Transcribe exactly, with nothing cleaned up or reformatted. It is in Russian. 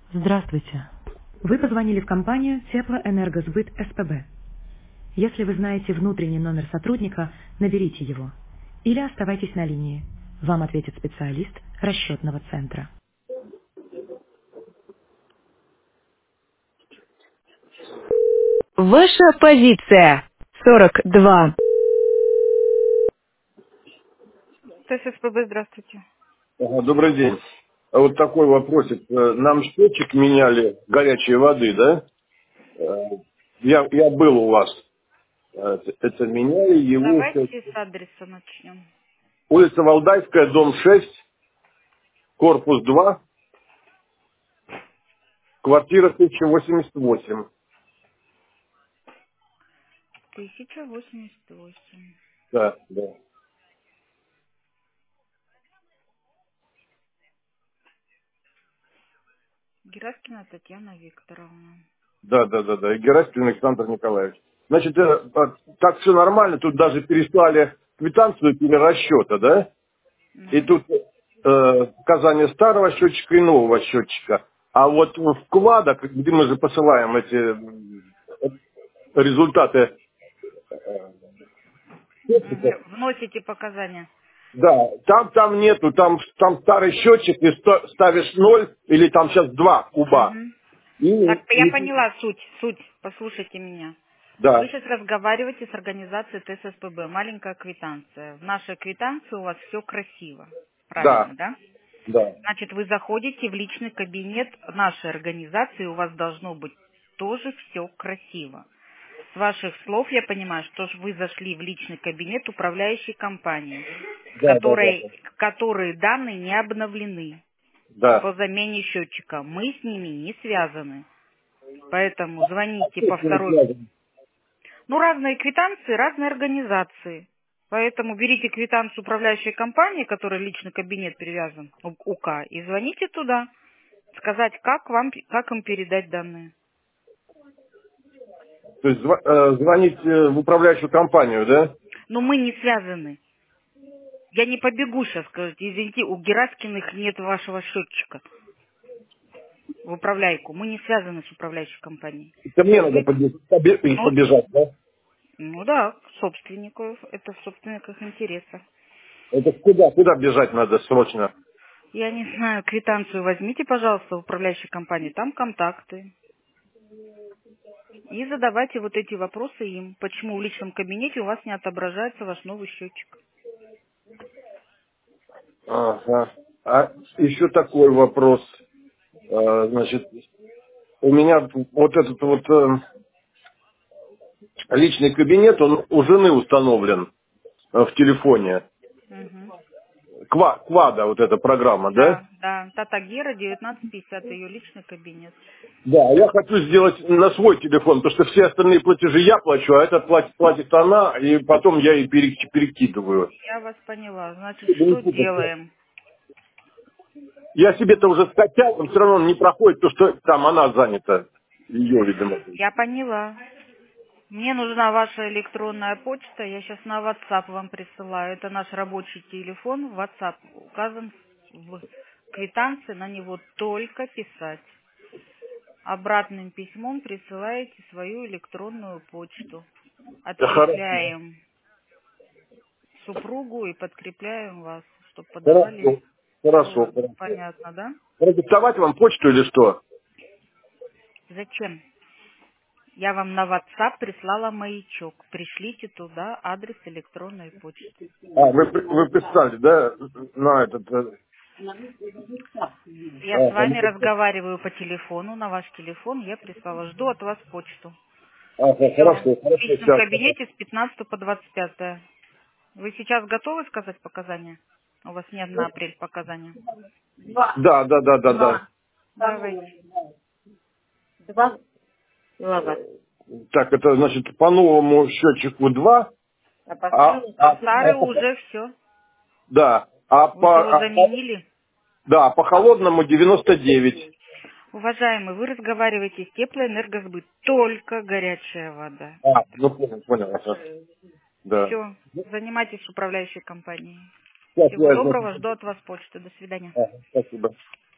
Здравствуйте. Вы позвонили в компанию Теплоэнергосбыт СПБ. Если вы знаете внутренний номер сотрудника, наберите его. Или оставайтесь на линии. Вам ответит специалист расчетного центра. Ваша позиция. сорок два. ТССПБ, здравствуйте. Ага, добрый день. А вот такой вопросик. Э, Нам счетчик меняли горячей воды, да? Э, Я, я был у вас. Э, Это меняли его. сейчас- Давайте с адреса начнем. Улица Валдайская, дом шесть, корпус два, квартира тысяча восемьдесят восемь. тысяча восемьдесят восемь. Да, да. Гераскина Татьяна Викторовна. Да, да, да, да. И Гераськин Александр Николаевич. Значит, э, э, так все нормально. Тут даже переслали квитанцию перерасчета, да? И Ну, тут э, указание старого счетчика и нового счетчика. А вот в вкладах, где мы же посылаем эти э, результаты счетчика, мгм. Вносите показания. да, там там нету, там, там старый счетчик, и сто- ставишь ноль, или там сейчас два куба. Мгм. И, Так, я и- поняла суть, суть. Послушайте меня. Вы да, сейчас разговариваете с организацией ТССПБ. Маленькая квитанция. В нашей квитанции у вас все красиво. да, Правильно, да? да, Значит, вы заходите в личный кабинет нашей организации, и у вас должно быть тоже все красиво. С ваших слов я понимаю, что ж вы зашли в личный кабинет управляющей компании, да, да, да, которые, которые данные не обновлены да. по замене счетчика. Мы с ними не связаны. Поэтому звоните Что по с ними второй. связано? Ну, разные квитанции, разные организации. Поэтому берите квитанцию управляющей компании, которой личный кабинет привязан, У- УК, и звоните туда, сказать, как вам, как им передать данные. То есть зва- э, звонить э, в управляющую компанию, да? Но мы не связаны. Я не побегу сейчас, сказать, извините, у Гераскиных нет вашего счетчика в управляйку. Мы не связаны с управляющей компанией. Это мне надо Вы, побе- побе- ну, побежать, да? ну да, собственников, это в собственниках интересах. Это куда, куда бежать надо срочно? Я не знаю, квитанцию возьмите, пожалуйста, в управляющей компании, там контакты. И задавайте вот эти вопросы им. Почему в личном кабинете у вас не отображается ваш новый счетчик? Ага. А еще такой вопрос. Э, Значит, у меня вот этот вот э, личный кабинет, он у жены установлен э, в телефоне. Мгм. Ква- Квада, вот эта программа, да? Да, да. Татагера девятнадцать пятьдесят, ее личный кабинет. Да, а я хочу сделать на свой телефон, потому что все остальные платежи я плачу, а этот платит, платит она, и потом я ей пере- перекидываю. Я вас поняла. Значит, что делаем? Я себе-то уже скачал, но все равно не проходит, то что там она занята. Ее, видимо. Я поняла. Мне нужна ваша электронная почта. Я сейчас на WhatsApp вам присылаю. Это наш рабочий телефон. WhatsApp указан в квитанции. На него только писать. Обратным письмом присылаете свою электронную почту. Да, хорошо, Открепляем супругу и подкрепляем вас, чтобы подавали. хорошо, хорошо, Все хорошо. понятно, да? Продиктовать вам почту или что? Зачем? Я вам на WhatsApp прислала маячок. Пришлите туда адрес электронной почты. А, вы, при- вы писали, да, на этот... э, Я с Ага, вами ну, разговариваю по телефону, на ваш телефон я прислала. Жду от вас почту. ага, Все. хорошо, В хорошо, личном сейчас. кабинете с пятнадцатого по двадцать пятое. Вы сейчас готовы сказать показания? У вас не на апрель показания. Да, да, да, да, да. Давайте. Так, это значит по новому счетчику два, а, А а, старый а по- уже все. да, а Вы же по, его а по- заменили. да, по холодному девяносто девять. Уважаемый, вы разговариваете с теплоэнергосбыт. Только горячая вода. А, ну понял, понял, ага. Да. Все. Занимайтесь управляющей компанией. Сейчас Всего я... доброго. Жду от вас почты. До свидания. Ага, спасибо.